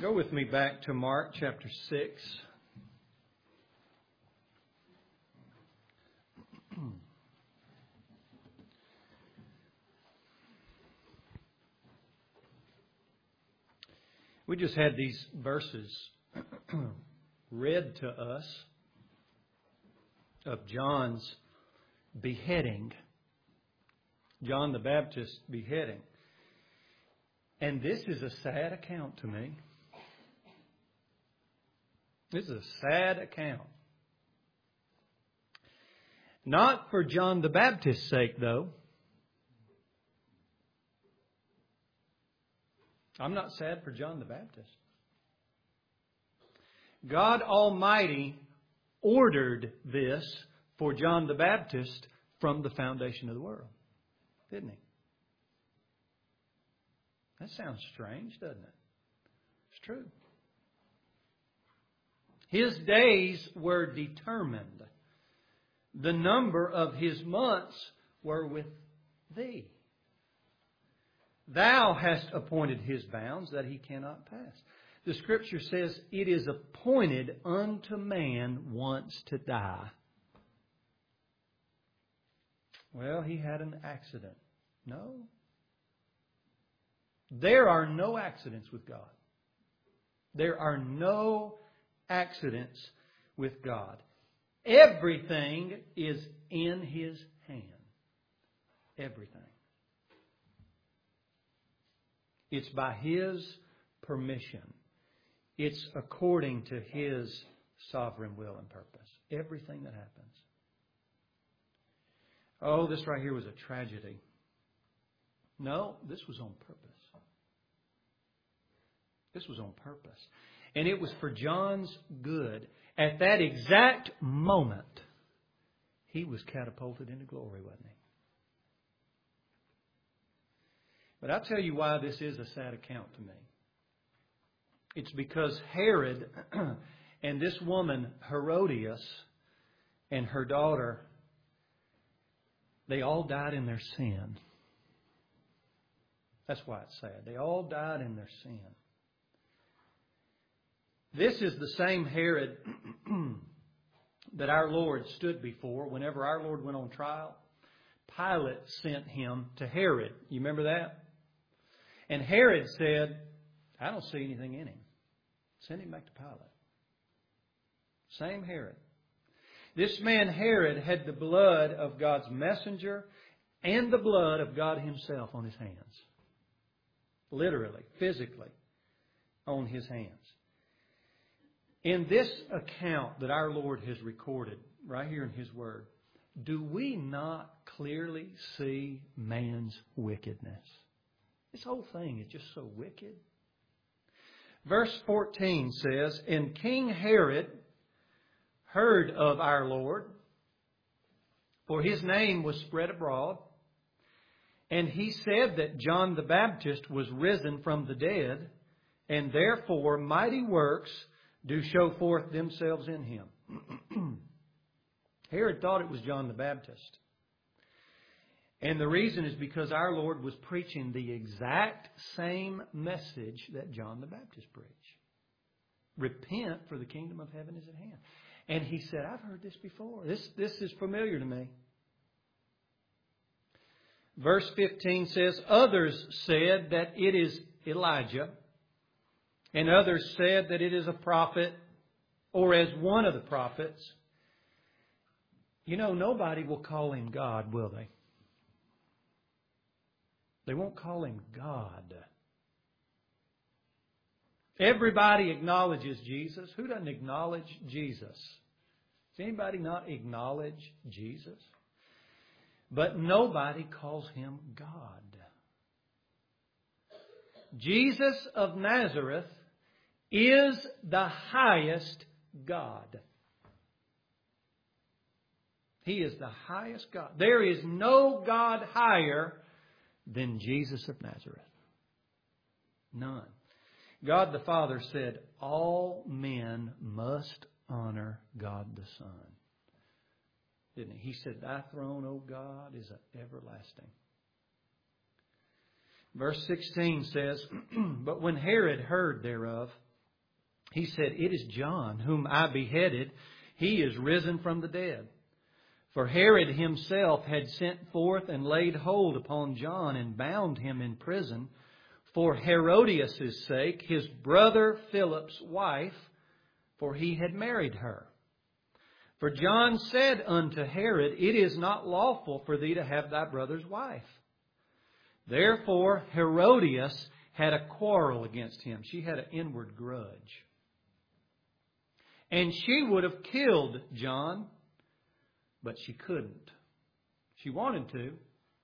Go with me back to Mark chapter 6. We just had these verses read to us of John's beheading. John the Baptist's beheading. And this is a sad account to me. This is a sad account. Not for John the Baptist's sake, though. I'm not sad for John the Baptist. God Almighty ordered this for John the Baptist from the foundation of the world, didn't He? That sounds strange, doesn't it? It's true. His days were determined. The number of His months were with Thee. Thou hast appointed His bounds that He cannot pass. The Scripture says, it is appointed unto man once to die. Well, he had an accident. No. There are no accidents with God. There are no accidents with God. Everything is in His hand. Everything. It's by His permission. It's according to His sovereign will and purpose. Everything that happens. Oh, this right here was a tragedy. No, this was on purpose. This was on purpose. And it was for John's good. At that exact moment, he was catapulted into glory, wasn't he? But I'll tell you why this is a sad account to me. It's because Herod and this woman, Herodias, and her daughter, they all died in their sin. That's why it's sad. They all died in their sin. This is the same Herod that our Lord stood before whenever our Lord went on trial. Pilate sent Him to Herod. You remember that? And Herod said, I don't see anything in Him. Send Him back to Pilate. Same Herod. This man Herod had the blood of God's messenger and the blood of God Himself on his hands. Literally, physically, on his hands. In this account that our Lord has recorded, right here in His Word, do we not clearly see man's wickedness? This whole thing is just so wicked. Verse 14 says, and King Herod heard of our Lord, for His name was spread abroad, and he said that John the Baptist was risen from the dead, and therefore mighty works do show forth themselves in him. Herod thought it was John the Baptist. And the reason is because our Lord was preaching the exact same message that John the Baptist preached. Repent, for the kingdom of heaven is at hand. And he said, I've heard this before. This is familiar to me. Verse 15 says, others said that it is Elijah. And others said that it is a prophet, or as one of the prophets. You know, nobody will call Him God, will they? They won't call Him God. Everybody acknowledges Jesus. Who doesn't acknowledge Jesus? Does anybody not acknowledge Jesus? But nobody calls Him God. Jesus of Nazareth is the highest God. He is the highest God. There is no God higher than Jesus of Nazareth. None. God the Father said, all men must honor God the Son. Didn't He? He said, thy throne, O God, is everlasting. Verse 16 says, but when Herod heard thereof, he said, "It is John, whom I beheaded. He is risen from the dead." For Herod himself had sent forth and laid hold upon John and bound him in prison for Herodias' sake, his brother Philip's wife, for he had married her. For John said unto Herod, "It is not lawful for thee to have thy brother's wife." Therefore Herodias had a quarrel against him. She had an inward grudge. And she would have killed John, but she couldn't. She wanted to,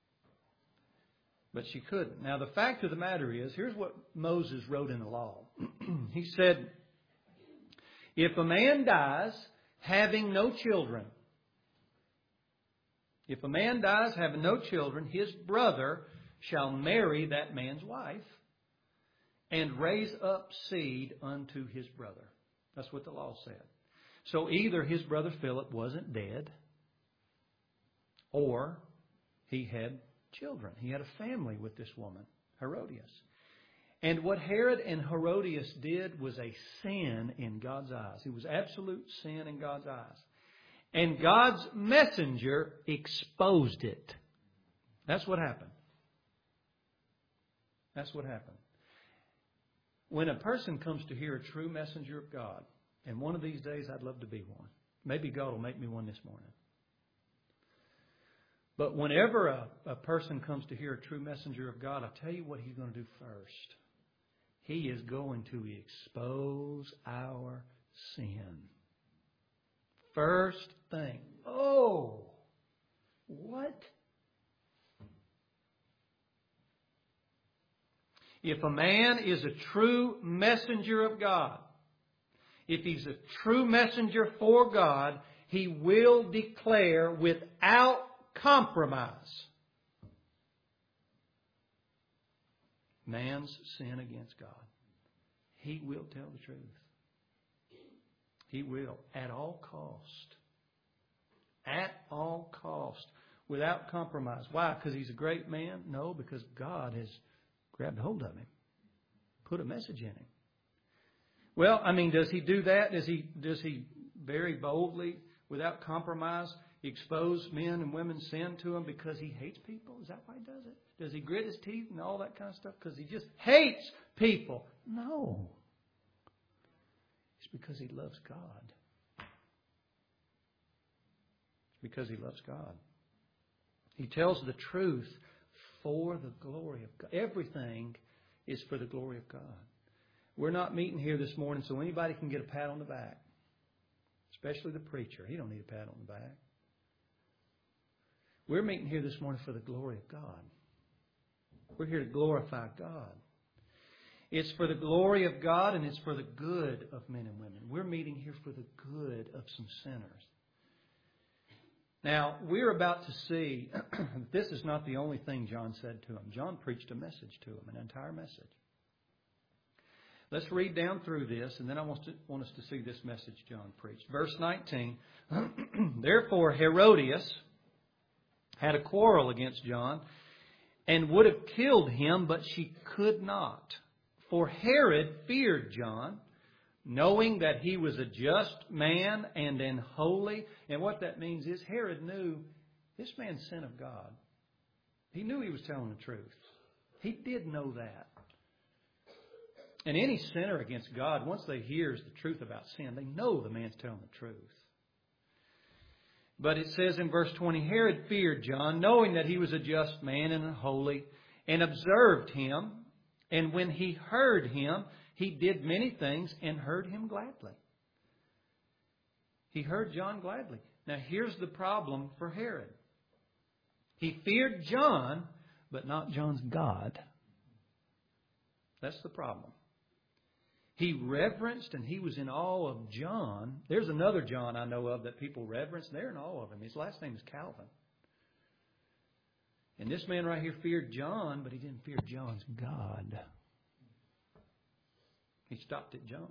but she couldn't. Now, the fact of the matter is, here's what Moses wrote in the law. He said, if a man dies having no children, his brother shall marry that man's wife and raise up seed unto his brother. That's what the law said. So either his brother Philip wasn't dead, or he had children. He had a family with this woman, Herodias. And what Herod and Herodias did was a sin in God's eyes. It was absolute sin in God's eyes. And God's messenger exposed it. That's what happened. That's what happened. When a person comes to hear a true messenger of God, and one of these days I'd love to be one. Maybe God will make me one this morning. But whenever a person comes to hear a true messenger of God, I'll tell you what he's going to do first. He is going to expose our sin. First thing. Oh, what? If a man is a true messenger of God, if he's a true messenger for God, he will declare without compromise man's sin against God. He will tell the truth. He will, at all cost. At all cost. Without compromise. Why? Because he's a great man? No, because God has grabbed hold of him. Put a message in him. Well, does he do that? Does he very boldly, without compromise, expose men and women's sin to him because he hates people? Is that why he does it? Does he grit his teeth and all that kind of stuff because he just hates people? No. It's because he loves God. It's because he loves God. He tells the truth for the glory of God. Everything is for the glory of God. We're not meeting here this morning so anybody can get a pat on the back. Especially the preacher. He don't need a pat on the back. We're meeting here this morning for the glory of God. We're here to glorify God. It's for the glory of God and it's for the good of men and women. We're meeting here for the good of some sinners. Now, we're about to see, this is not the only thing John said to him. John preached a message to him, an entire message. Let's read down through this, and then I want us to see this message John preached. Verse 19, Therefore Herodias had a quarrel against John, and would have killed him, but she could not. For Herod feared John, knowing that he was a just man and an holy. And what that means is Herod knew this man's sin of God. He knew he was telling the truth. He did know that. And any sinner against God, once they hear the truth about sin, they know the man's telling the truth. But it says in verse 20, Herod feared John, knowing that he was a just man and a holy, and observed him. And when he heard him, he did many things and heard him gladly. He heard John gladly. Now here's the problem for Herod. He feared John, but not John's God. That's the problem. He reverenced and he was in awe of John. There's another John I know of that people reverence. They're in awe of him. His last name is Calvin. And this man right here feared John, but he didn't fear John's God. He stopped at John.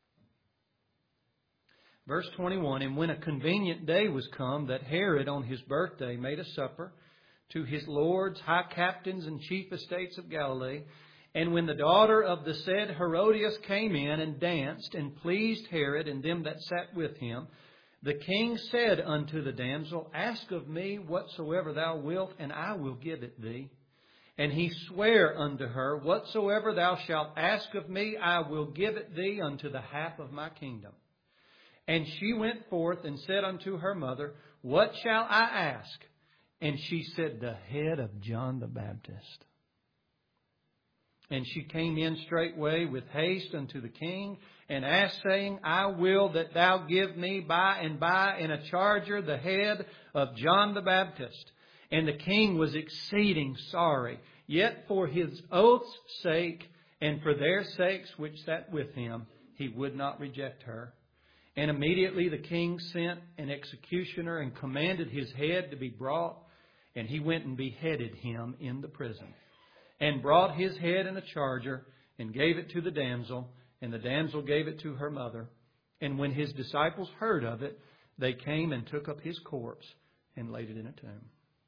Verse 21, And when a convenient day was come that Herod on his birthday made a supper to his lords, high captains, and chief estates of Galilee, And when the daughter of the said Herodias came in and danced and pleased Herod and them that sat with him, the king said unto the damsel, Ask of me whatsoever thou wilt, and I will give it thee. And he sware unto her, Whatsoever thou shalt ask of me, I will give it thee unto the half of my kingdom. And she went forth and said unto her mother, What shall I ask? And she said, The head of John the Baptist. And she came in straightway with haste unto the king, and asked, saying, I will that thou give me by and by in a charger the head of John the Baptist. And the king was exceeding sorry, yet for his oath's sake, and for their sakes which sat with him, he would not reject her. And immediately the king sent an executioner and commanded his head to be brought, and he went and beheaded him in the prison. And brought his head in a charger, and gave it to the damsel, and the damsel gave it to her mother. And when his disciples heard of it, they came and took up his corpse, and laid it in a tomb.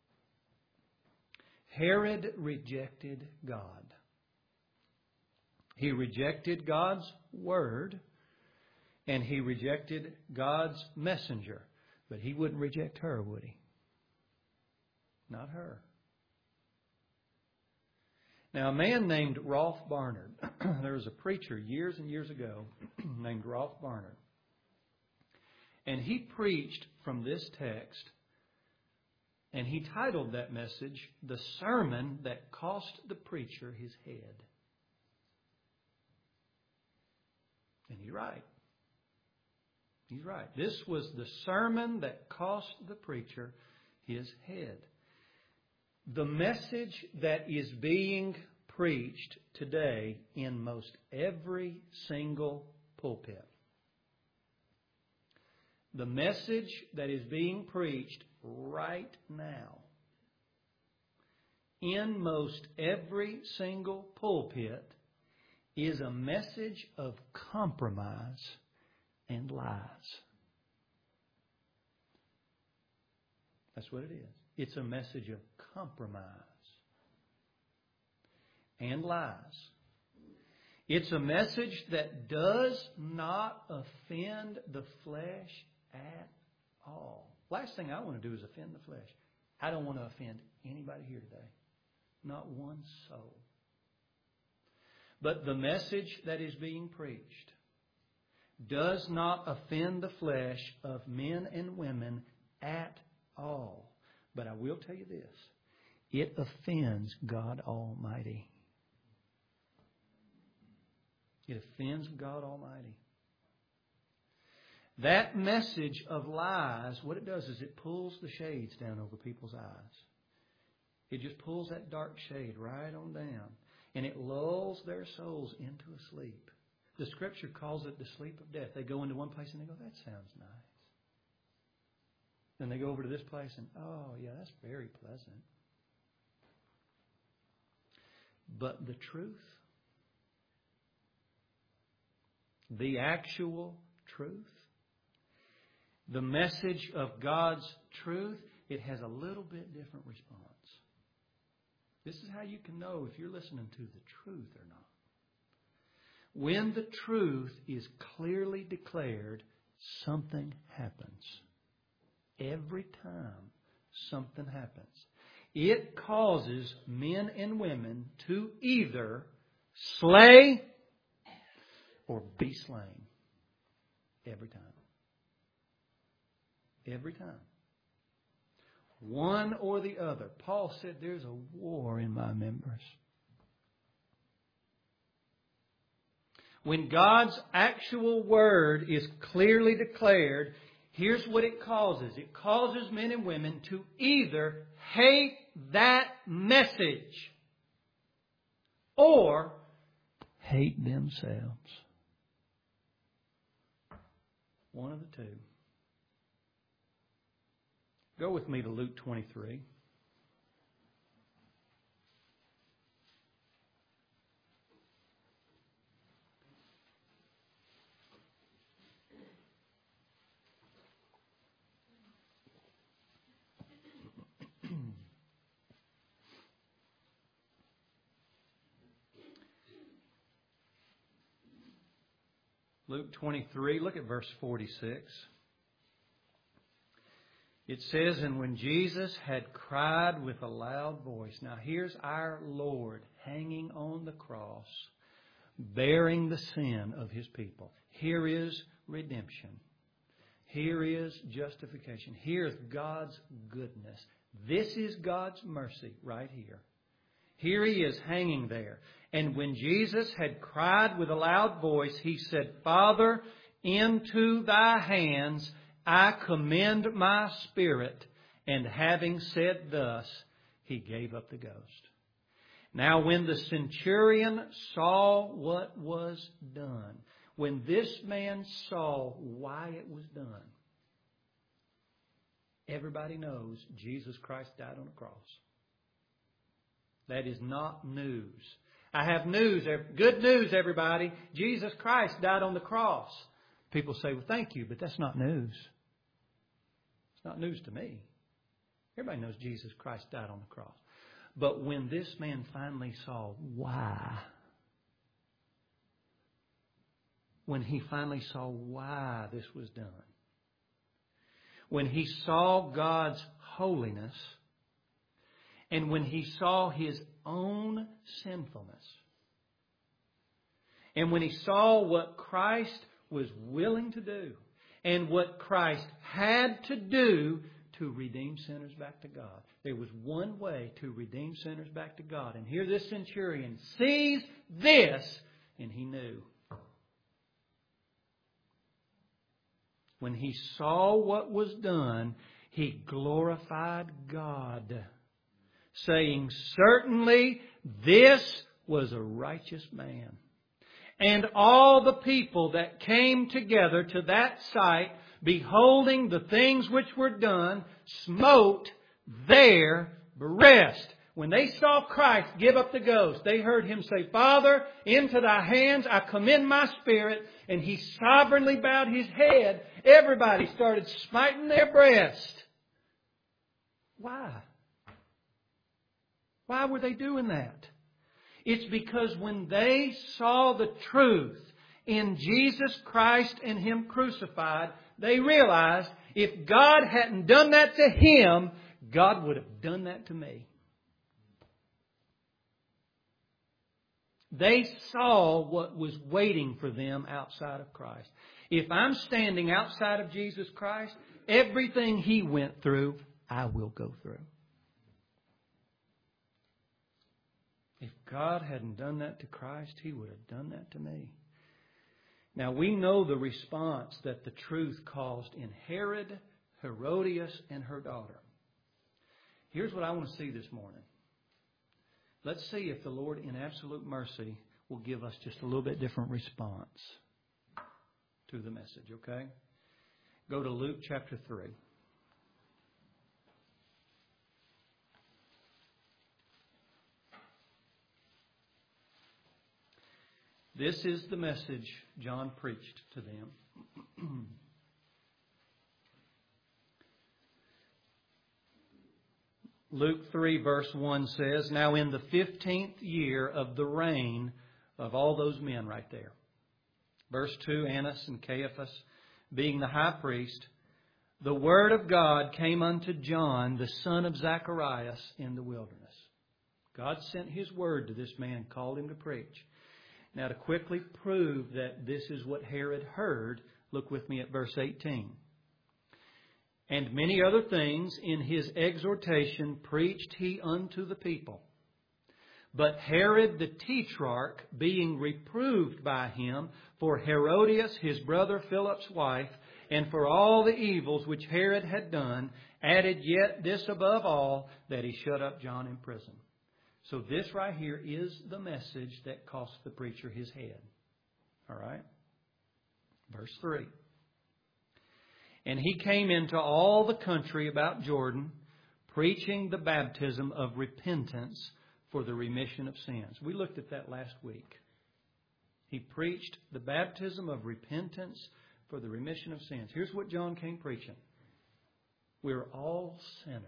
Herod rejected God. He rejected God's word, and he rejected God's messenger. But he wouldn't reject her, would he? Not her. Now, a man named Rolf Barnard, there was a preacher years and years ago named Rolf Barnard. And he preached from this text, and he titled that message, The Sermon That Cost the Preacher His Head. And he's right. He's right. This was the sermon that cost the preacher his head. The message that is being preached today in most every single pulpit. The message that is being preached right now in most every single pulpit is a message of compromise and lies. That's what it is. It's a message of compromise and lies. It's a message that does not offend the flesh at all. Last thing I want to do is offend the flesh. I don't want to offend anybody here today. Not one soul. But the message that is being preached does not offend the flesh of men and women at all. But I will tell you this. It offends God Almighty. It offends God Almighty. That message of lies, what it does is it pulls the shades down over people's eyes. It just pulls that dark shade right on down. And it lulls their souls into a sleep. The Scripture calls it the sleep of death. They go into one place and they go, that sounds nice. Then they go over to this place and, oh, yeah, that's very pleasant. But the truth, the actual truth, the message of God's truth, it has a little bit different response. This is how you can know if you're listening to the truth or not. When the truth is clearly declared, something happens. Every time something happens. It causes men and women to either slay or be slain. Every time. Every time. One or the other. Paul said there's a war in my members. When God's actual word is clearly declared, here's what it causes. It causes men and women to either hate that message or hate themselves. One of the two. Go with me to Luke 23. Luke 23, look at verse 46. It says, and when Jesus had cried with a loud voice. Now here's our Lord hanging on the cross, bearing the sin of His people. Here is redemption. Here is justification. Here is God's goodness. This is God's mercy right here. Here He is hanging there. And when Jesus had cried with a loud voice, He said, Father, into Thy hands I commend my spirit. And having said thus, He gave up the ghost. Now when the centurion saw what was done, when this man saw why it was done, everybody knows Jesus Christ died on the cross. That is not news. I have news, good news, everybody. Jesus Christ died on the cross. People say, well, thank you, but that's not news. It's not news to me. Everybody knows Jesus Christ died on the cross. But when this man finally saw why, when he finally saw why this was done, when he saw God's holiness, and when he saw his own sinfulness, and when he saw what Christ was willing to do, and what Christ had to do to redeem sinners back to God. There was one way to redeem sinners back to God. And here this centurion sees this, and he knew. When he saw what was done, he glorified God, saying, certainly this was a righteous man. And all the people that came together to that sight, beholding the things which were done, smote their breast. When they saw Christ give up the ghost, they heard Him say, Father, into Thy hands I commend my spirit. And He sovereignly bowed His head. Everybody started smiting their breast. Why? Why were they doing that? It's because when they saw the truth in Jesus Christ and Him crucified, they realized if God hadn't done that to Him, God would have done that to me. They saw what was waiting for them outside of Christ. If I'm standing outside of Jesus Christ, everything He went through, I will go through. If God hadn't done that to Christ, He would have done that to me. Now we know the response that the truth caused in Herod, Herodias, and her daughter. Here's what I want to see this morning. Let's see if the Lord in absolute mercy will give us just a little bit different response to the message, okay? Go to Luke chapter 3. This is the message John preached to them. Luke 3 verse 1 says, Now in the 15th year of the reign of all those men right there. Verse 2, Annas and Caiaphas being the high priest, the word of God came unto John, the son of Zacharias, in the wilderness. God sent His word to this man, called him to preach. Now, to quickly prove that this is what Herod heard, look with me at verse 18. And many other things in his exhortation preached he unto the people. But Herod the Tetrarch, being reproved by him for Herodias his brother Philip's wife, and for all the evils which Herod had done, added yet this above all, that he shut up John in prison. So this right here is the message that cost the preacher his head. All right? Verse 3. And he came into all the country about Jordan, preaching the baptism of repentance for the remission of sins. We looked at that last week. He preached the baptism of repentance for the remission of sins. Here's what John came preaching. We're all sinners.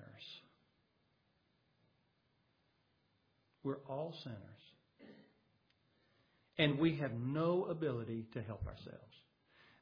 We're all sinners. And we have no ability to help ourselves.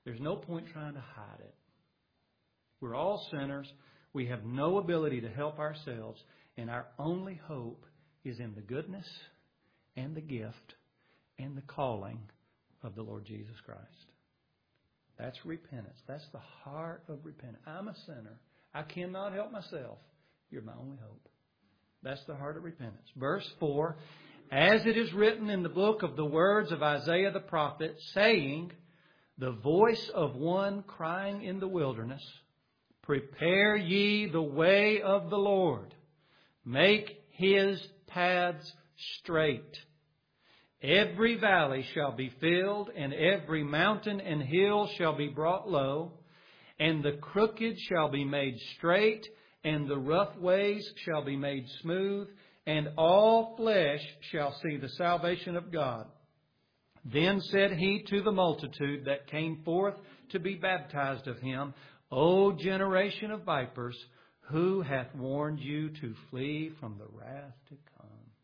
There's no point trying to hide it. We're all sinners. We have no ability to help ourselves. And our only hope is in the goodness and the gift and the calling of the Lord Jesus Christ. That's repentance. That's the heart of repentance. I'm a sinner. I cannot help myself. You're my only hope. That's the heart of repentance. Verse 4, as it is written in the book of the words of Isaiah the prophet, saying, the voice of one crying in the wilderness, prepare ye the way of the Lord. Make His paths straight. Every valley shall be filled, and every mountain and hill shall be brought low, and the crooked shall be made straight, and the rough ways shall be made smooth, and all flesh shall see the salvation of God. Then said He to the multitude that came forth to be baptized of Him, O generation of vipers, who hath warned you to flee from the wrath to come?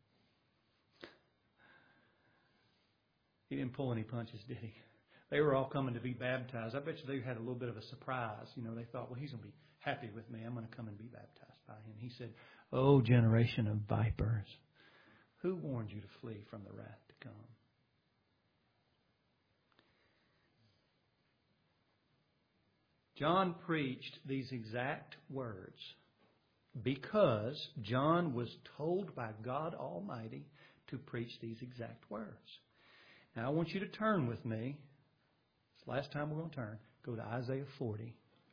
He didn't pull any punches, did he? They were all coming to be baptized. I bet you they had a little bit of a surprise. They thought, well, He's going to be happy with me. I'm going to come and be baptized by Him. He said, O generation of vipers, who warned you to flee from the wrath to come? John preached these exact words because John was told by God Almighty to preach these exact words. Now I want you to turn with me. It's the last time we're going to turn. Go to Isaiah 40.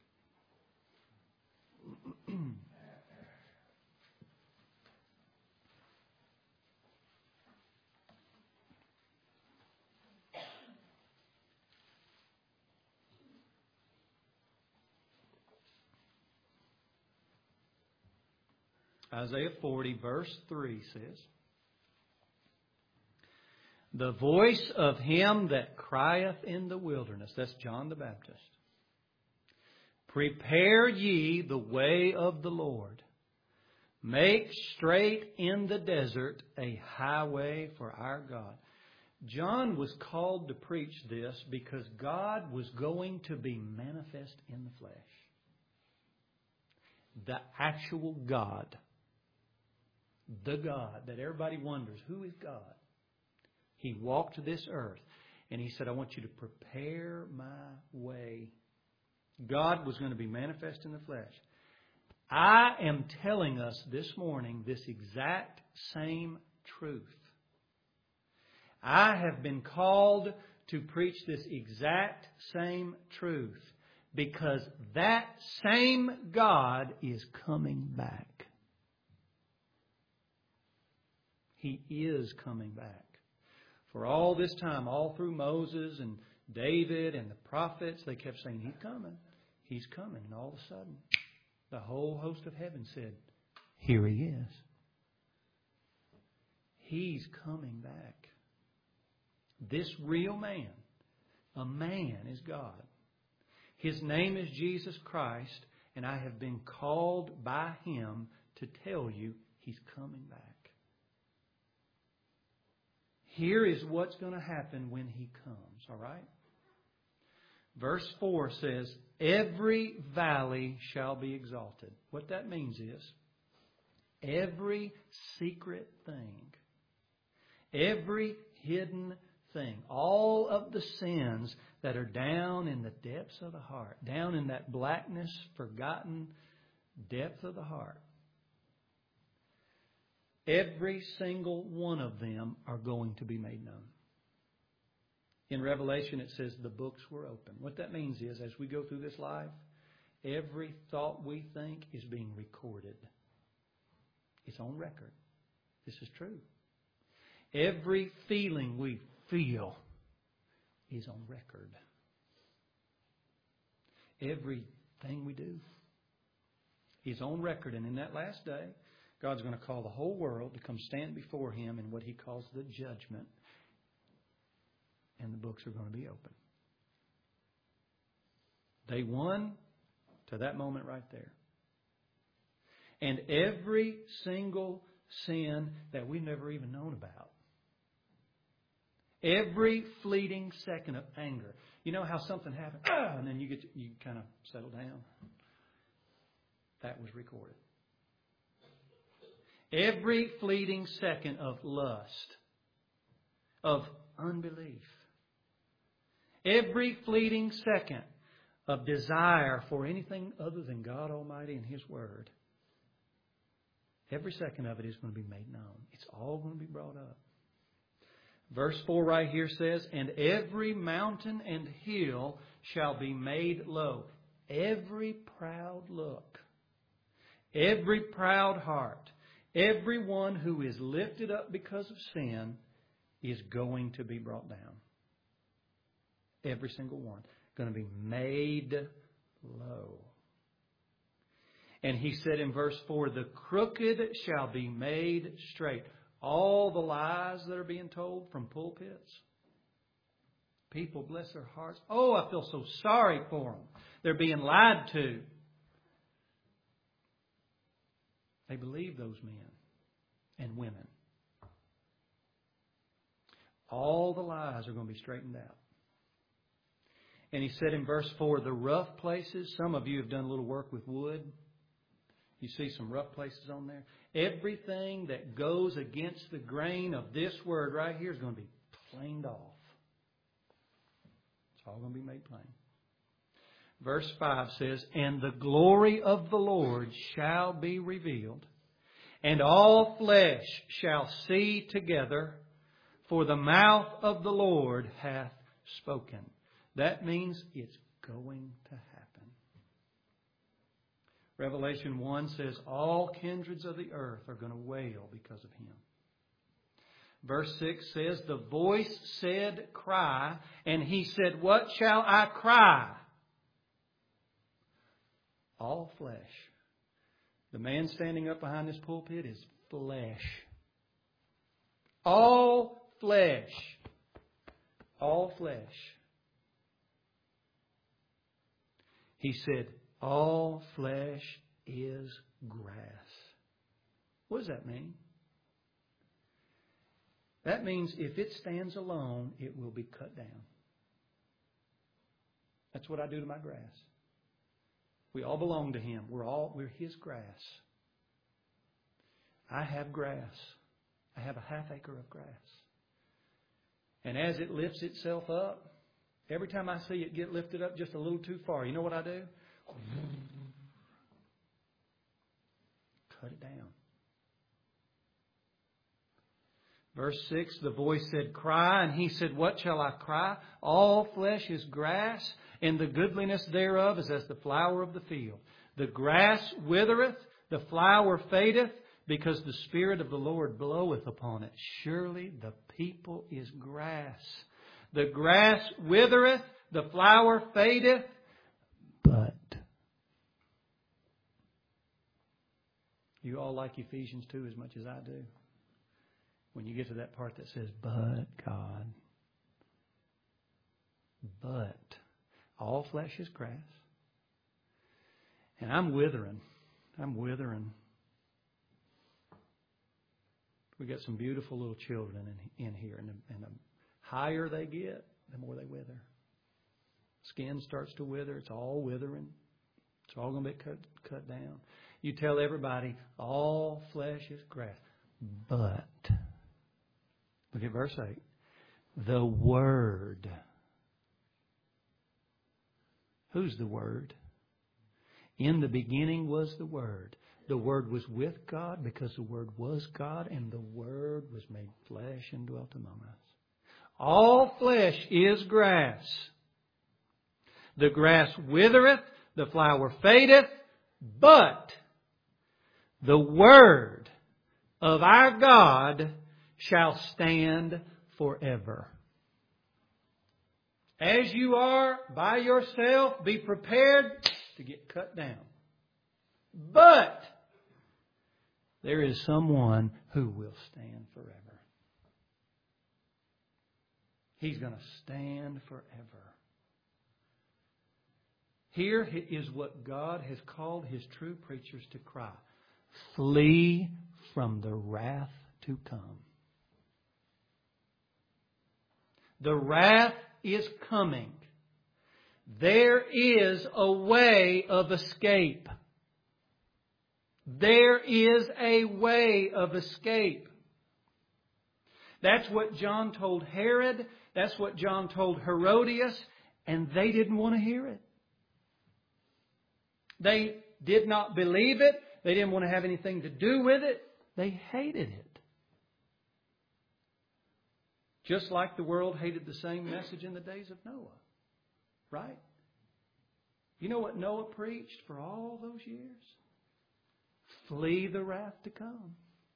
Isaiah 40, verse 3 says, the voice of him that crieth in the wilderness, that's John the Baptist, prepare ye the way of the Lord. Make straight in the desert a highway for our God. John was called to preach this because God was going to be manifest in the flesh. The actual God. The God that everybody wonders, who is God? He walked this earth and He said, I want you to prepare my way. God was going to be manifest in the flesh. I am telling us this morning this exact same truth. I have been called to preach this exact same truth because that same God is coming back. He is coming back. For all this time, all through Moses and David and the prophets, they kept saying, He's coming. He's coming. And all of a sudden, the whole host of heaven said, here He is. He's coming back. This real man, a man, is God. His name is Jesus Christ, and I have been called by Him to tell you He's coming back. Here is what's going to happen when He comes, all right? Verse 4 says, every valley shall be exalted. What that means is, every secret thing, every hidden thing, all of the sins that are down in the depths of the heart, down in that blackness, forgotten depth of the heart, every single one of them are going to be made known. In Revelation it says the books were open. What that means is as we go through this life, every thought we think is being recorded. It's on record. This is true. Every feeling we feel is on record. Everything we do is on record. And in that last day, God's going to call the whole world to come stand before Him in what He calls the judgment. And the books are going to be open. Day one to that moment right there. And every single sin that we've never even known about. Every fleeting second of anger. You know how something happened, and then you kind of settle down. That was recorded. Every fleeting second of lust, of unbelief. Every fleeting second of desire for anything other than God Almighty and His Word. Every second of it is going to be made known. It's all going to be brought up. Verse 4 right here says, and every mountain and hill shall be made low. Every proud look, every proud heart, everyone who is lifted up because of sin is going to be brought down. Every single one. Going to be made low. And he said in verse 4, the crooked shall be made straight. All the lies that are being told from pulpits. People, bless their hearts. Oh, I feel so sorry for them. They're being lied to. They believe those men and women. All the lies are going to be straightened out. And he said in verse 4, the rough places, some of you have done a little work with wood. You see some rough places on there. Everything that goes against the grain of this word right here is going to be planed off. It's all going to be made plain. Verse 5 says, and the glory of the Lord shall be revealed, and all flesh shall see together, for the mouth of the Lord hath spoken. That means it's going to happen. Revelation 1 says all kindreds of the earth are going to wail because of Him. Verse 6 says, the voice said, cry. And He said, what shall I cry? All flesh. The man standing up behind this pulpit is flesh. All flesh. All flesh. He said, all flesh is grass. What does that mean? That means if it stands alone, it will be cut down. That's what I do to my grass. We all belong to Him. We're His grass. I have grass. I have a half acre of grass. And as it lifts itself up, every time I see it get lifted up just a little too far, you know what I do? Cut it down. Verse 6, the voice said, cry. And He said, what shall I cry? All flesh is grass, and the goodliness thereof is as the flower of the field. The grass withereth, the flower fadeth, because the Spirit of the Lord bloweth upon it. Surely the people is grass. The grass withereth, the flower fadeth, but. You all like Ephesians 2 as much as I do. When you get to that part that says, but God. But all flesh is grass. And I'm withering. I'm withering. We got some beautiful little children in here. And the higher they get, the more they wither. Skin starts to wither. It's all withering. It's all going to be cut down. You tell everybody, all flesh is grass. But, look at verse 8. The Word. Who's the Word? In the beginning was the Word. The Word was with God because the Word was God, and the Word was made flesh and dwelt among us. All flesh is grass. The grass withereth, the flower fadeth, but the Word of our God shall stand forever. As you are by yourself, be prepared to get cut down. But there is someone who will stand forever. He's going to stand forever. Here is what God has called His true preachers to cry. Flee from the wrath to come. The wrath is coming. There is a way of escape. There is a way of escape. That's what John told Herod. That's what John told Herodias. And they didn't want to hear it. They did not believe it. They didn't want to have anything to do with it. They hated it. Just like the world hated the same message in the days of Noah. Right? You know what Noah preached for all those years? Flee the wrath to come.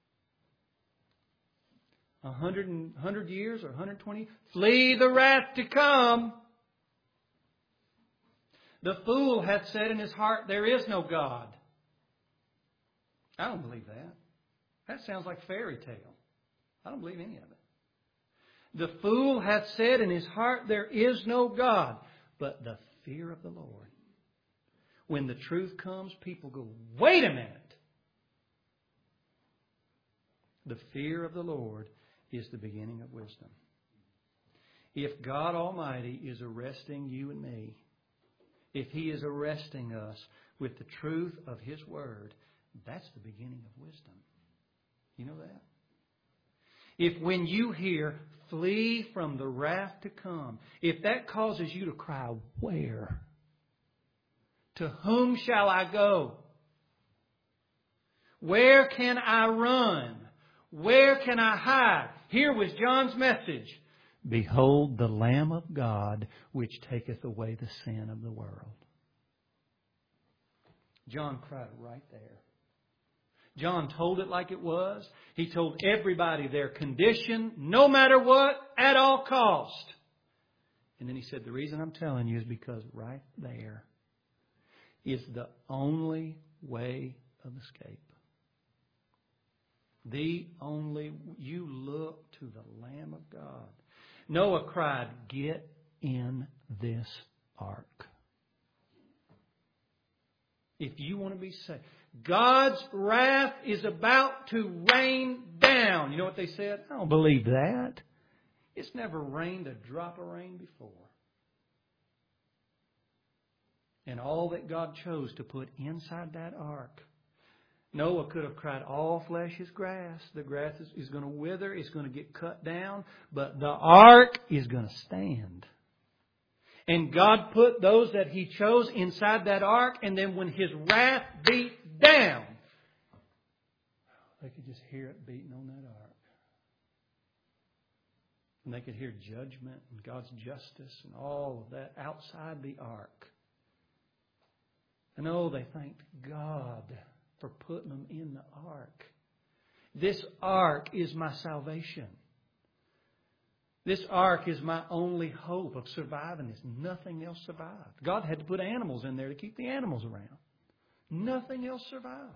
100 years or 120. Flee the wrath to come. The fool hath said in his heart, there is no God. I don't believe that. That sounds like fairy tale. I don't believe any of it. The fool hath said in his heart, there is no God. But the fear of the Lord. When the truth comes, people go, wait a minute. The fear of the Lord is the beginning of wisdom. If God Almighty is arresting you and me, if He is arresting us with the truth of His Word, that's the beginning of wisdom. You know that? If when you hear, flee from the wrath to come, if that causes you to cry, where? To whom shall I go? Where can I run? Where can I hide? Here was John's message. Behold the Lamb of God, which taketh away the sin of the world. John cried right there. John told it like it was. He told everybody their condition, no matter what, at all cost. And then he said, the reason I'm telling you is because right there is the only way of escape. The only, you look to the Lamb of God. Noah cried, get in this ark. If you want to be saved. God's wrath is about to rain down. You know what they said? I don't believe that. It's never rained a drop of rain before. And all that God chose to put inside that ark. Noah could have cried, all flesh is grass. The grass is going to wither. It's going to get cut down. But the ark is going to stand. And God put those that He chose inside that ark. And then when His wrath beat down, they could just hear it beating on that ark. And they could hear judgment and God's justice and all of that outside the ark. And oh, they thanked God for putting them in the ark. This ark is my salvation. This ark is my only hope of surviving this. Nothing else survived. God had to put animals in there to keep the animals around. Nothing else survived.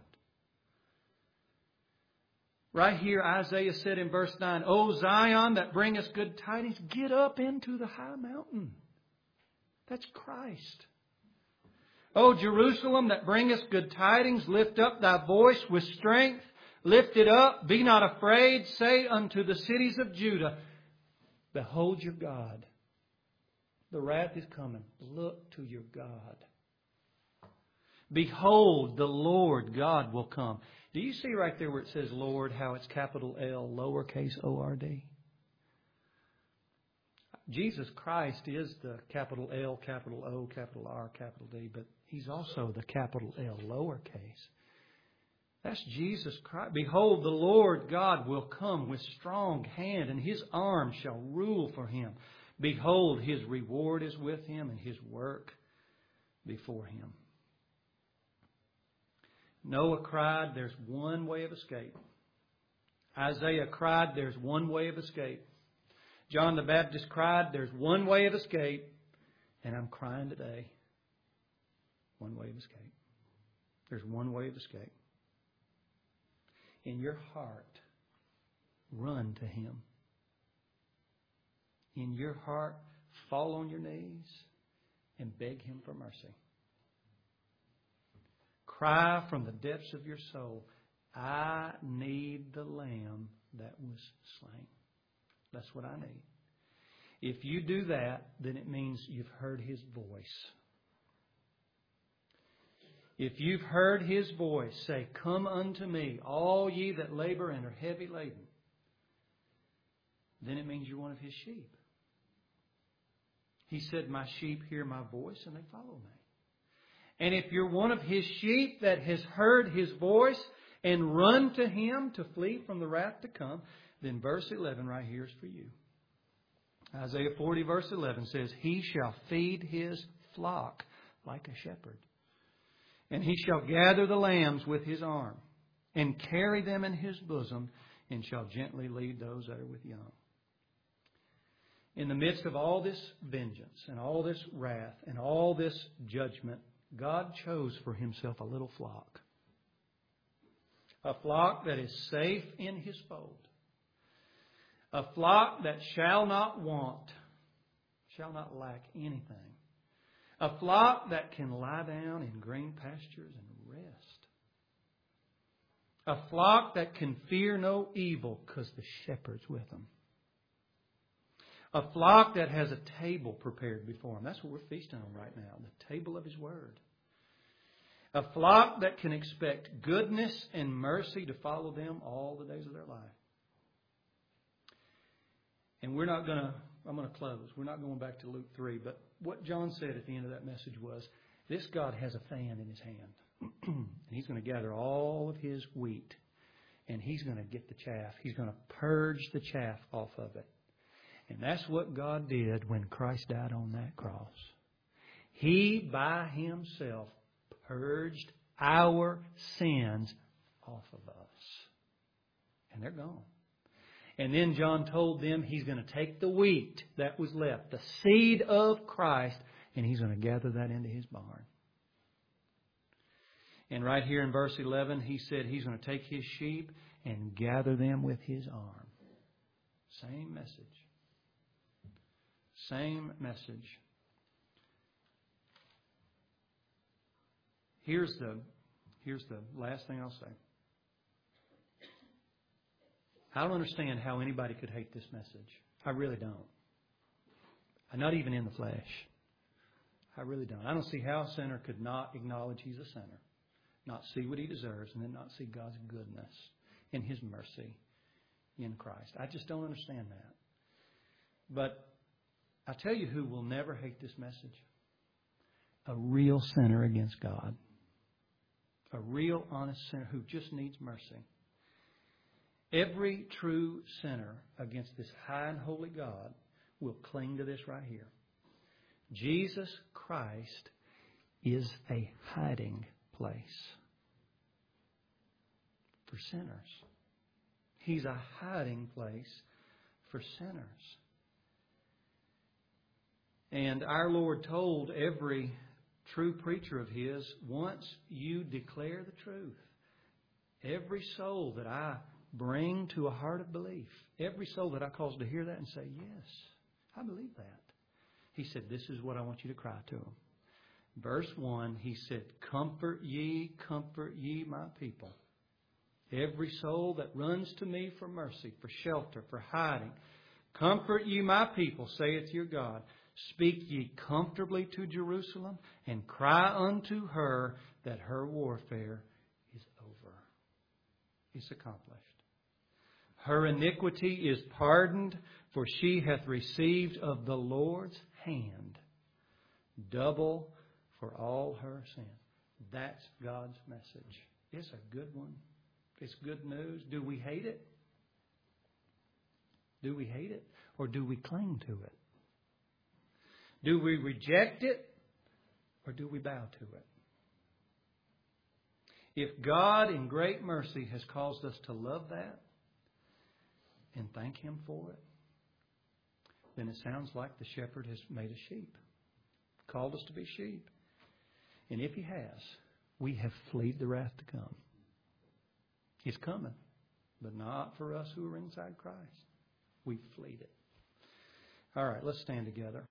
Right here, Isaiah said in verse 9, O Zion, that bringest good tidings, get up into the high mountain. That's Christ. O Jerusalem, that bringest good tidings, lift up thy voice with strength. Lift it up, be not afraid. Say unto the cities of Judah, behold your God. The wrath is coming. Look to your God. Behold, the Lord God will come. Do you see right there where it says Lord, how it's capital L, lowercase O-R-D? Jesus Christ is the capital L, capital O, capital R, capital D, but He's also the capital L, lowercase. That's Jesus Christ. Behold, the Lord God will come with strong hand, and His arm shall rule for Him. Behold, His reward is with Him, and His work before Him. Noah cried, there's one way of escape. Isaiah cried, there's one way of escape. John the Baptist cried, there's one way of escape. And I'm crying today. One way of escape. There's one way of escape. In your heart, run to Him. In your heart, fall on your knees and beg Him for mercy. Cry from the depths of your soul, I need the Lamb that was slain. That's what I need. If you do that, then it means you've heard His voice. If you've heard His voice say, "Come unto me, all ye that labor and are heavy laden," then it means you're one of His sheep. He said, "My sheep hear my voice and they follow me." And if you're one of His sheep that has heard His voice and run to Him to flee from the wrath to come, then verse 11 right here is for you. Isaiah 40 verse 11 says, "He shall feed His flock like a shepherd. And He shall gather the lambs with His arm, and carry them in His bosom, and shall gently lead those that are with young." In the midst of all this vengeance, and all this wrath, and all this judgment, God chose for Himself a little flock. A flock that is safe in His fold. A flock that shall not want, shall not lack anything. A flock that can lie down in green pastures and rest. A flock that can fear no evil because the shepherd's with them. A flock that has a table prepared before them. That's what we're feasting on right now, the table of His Word. A flock that can expect goodness and mercy to follow them all the days of their life. And I'm going to close. We're not going back to Luke 3, but what John said at the end of that message was, this God has a fan in His hand. And He's going to gather all of His wheat. And He's going to get the chaff. He's going to purge the chaff off of it. And that's what God did when Christ died on that cross. He, by Himself, purged our sins off of us. And they're gone. And then John told them He's going to take the wheat that was left, the seed of Christ, and He's going to gather that into His barn. And right here in verse 11, He said He's going to take His sheep and gather them with His arm. Same message. Same message. Here's the last thing I'll say. I don't understand how anybody could hate this message. I really don't. Not even in the flesh. I really don't. I don't see how a sinner could not acknowledge he's a sinner, not see what he deserves, and then not see God's goodness and His mercy in Christ. I just don't understand that. But I tell you who will never hate this message. A real sinner against God. A real honest sinner who just needs mercy. Every true sinner against this high and holy God will cling to this right here. Jesus Christ is a hiding place for sinners. He's a hiding place for sinners. And our Lord told every true preacher of His, once you declare the truth, every soul that I bring to a heart of belief, every soul that I cause to hear that and say, yes, I believe that. He said, this is what I want you to cry to Him. Verse 1, He said, comfort ye, my people. Every soul that runs to me for mercy, for shelter, for hiding. Comfort ye, my people, saith your God. Speak ye comfortably to Jerusalem, and cry unto her that her warfare is over. It's accomplished. Her iniquity is pardoned, for she hath received of the Lord's hand double for all her sin. That's God's message. It's a good one. It's good news. Do we hate it? Do we hate it? Or do we cling to it? Do we reject it? Or do we bow to it? If God in great mercy has caused us to love that and thank Him for it, then it sounds like the shepherd has made us sheep, called us to be sheep. And if He has, we have fled the wrath to come. It's coming, but not for us who are inside Christ. We've fled it. All right, let's stand together.